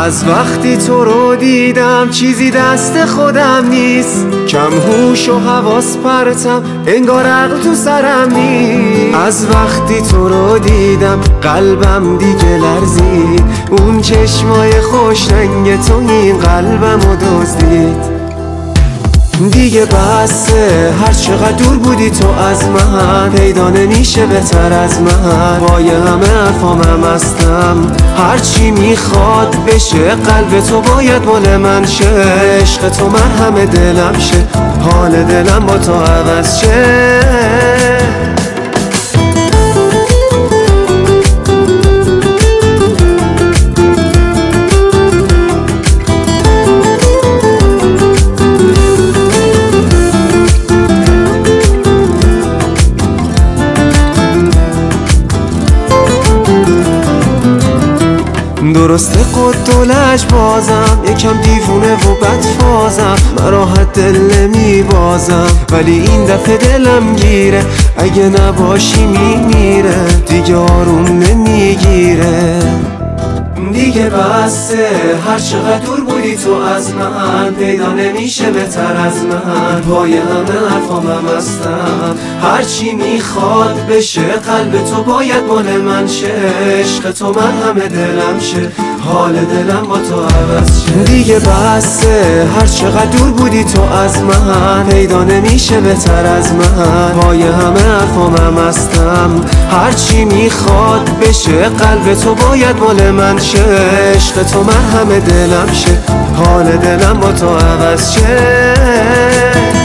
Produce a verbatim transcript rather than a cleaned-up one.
از وقتی تو رو دیدم چیزی دست خودم نیست، کم هوش و حواس پرتم، انگار عقل تو سرم نیست. از وقتی تو رو دیدم قلبم دیگه لرزید، اون چشمای خوش رنگ تو این قلبم رو دزدید. دیگه بسه، هر چقدر دور بودی تو از من، پیدا نمیشه بهتر از من. پای همه حرفامم هستم، هرچی میخواد بشه قلب تو باید مال من شه. عشق تو مرهم دلم شه، حال دلم با تو عوض شه. درسته قد و لج بازم، یکم دیوونه و بدفازم، من راحت دل نمی بازم، ولی این دفعه دلم گیره، اگه نباشی میمیره، دیگه آروم نمیگیره. دیگه بسه، هر چقدر دور بودی تو از من، پیدا نمیشه بهتر از من. پای همه حرفامم هستم، هرچی میخواد بشه قلب تو باید مال من شه. عشق تو من همه دلم شه، حال دلم با تو عوض شه. دیگه بسه، هر چقدر دور بودی تو از من، پیدا نمیشه بهتر از من. پای همه حرفامم هستم، هرچی میخواد بشه قلب تو باید مال من شه. عشق تو من همه دلم شه، حال دلم با تو عوض شه.